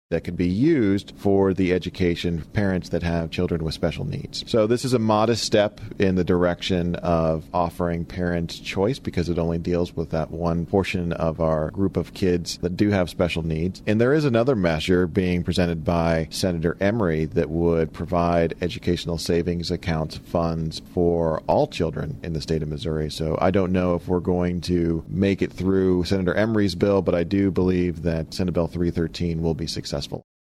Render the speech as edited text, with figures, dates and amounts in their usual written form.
that could be used for the education of parents that have children with special needs. So this is a modest step in the direction of offering parents choice because it only deals with that one portion of our group of kids that do have special needs. And there is another measure being presented by Senator Emery that would provide educational savings account funds for all children in the state of Missouri. So I don't know if we're going to make it through Senator Emery's bill, but I do believe that Senate Bill 313 will be successful.